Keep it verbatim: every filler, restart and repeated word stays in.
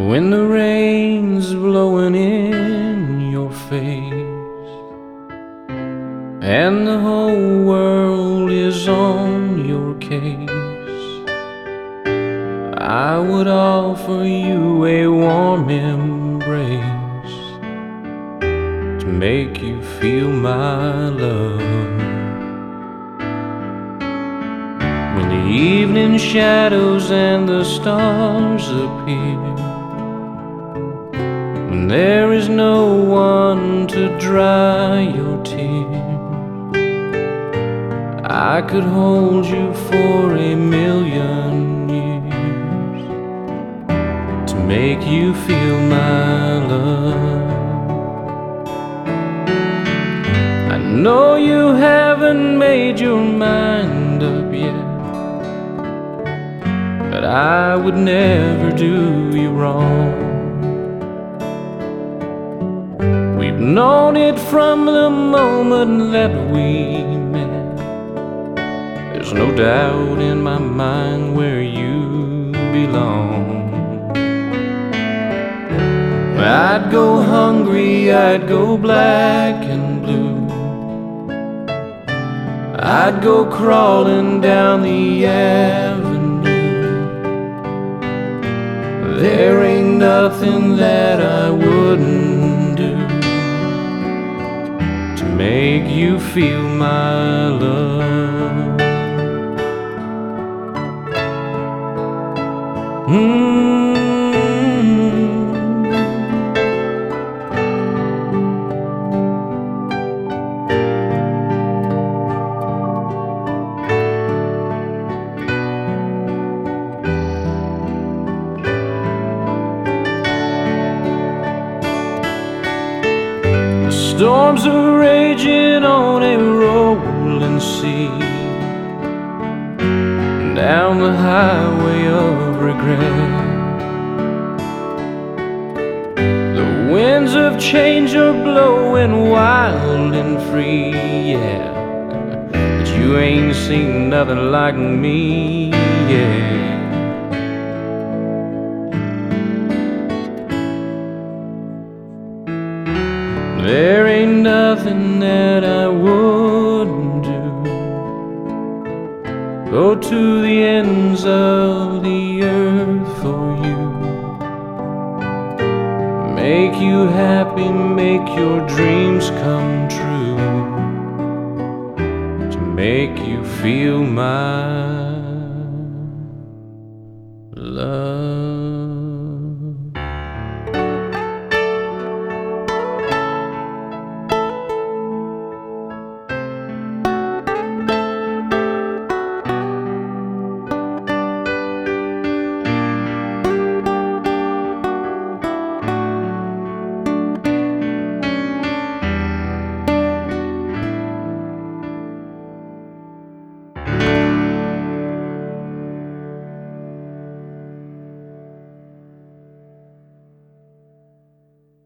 when the rain's blowing in your face and the whole world is on your case, I would offer you a warm embrace to make you feel my love. When the evening shadows and the stars appear, when there is no one to dry your tears, I could hold you for a million years to make you feel my love. I know you haven't made your mind up yet, but I would never do you wrong. We've known it from the moment that we met. There's no doubt in my mind where you belong. I'd go hungry, I'd go black and blue, I'd go crawling down the avenue. There ain't nothing that I wouldn't do to make you feel my love. Mm-hmm. Storms are raging on a rolling sea, down the highway of regret. The winds of change are blowing wild and free, yeah, but you ain't seen nothing like me yet. There ain't nothing that I wouldn't do. Go to the ends of the earth for you. Make you happy, make your dreams come true, to make you feel my